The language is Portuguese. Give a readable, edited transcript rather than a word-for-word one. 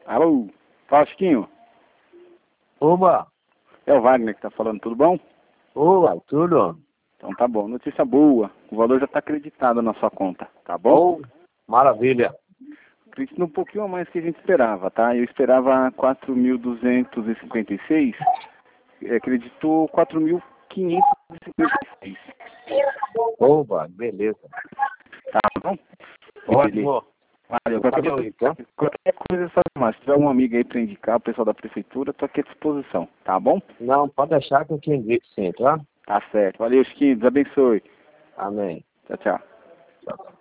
Alô, fala Chiquinho. Oba! É o Wagner que tá falando, tudo bom? Oba, tudo? Então tá bom, notícia boa. O valor já tá acreditado na sua conta, tá bom? Oh, maravilha. Acredito um pouquinho a mais que a gente esperava, tá? Eu esperava 4.256, acreditou 4.556, Oba, beleza. tá bom? Ótimo. Valeu, Valeu, então. qualquer coisa é só chamar. Se tiver um amigo aí pra indicar, o pessoal da prefeitura, tô aqui à disposição, tá bom? Não, pode deixar que eu te indico sim, tá? Tá certo. Valeu, Chiquinho, Deus abençoe. Amém. Tchau, tchau. Tchau.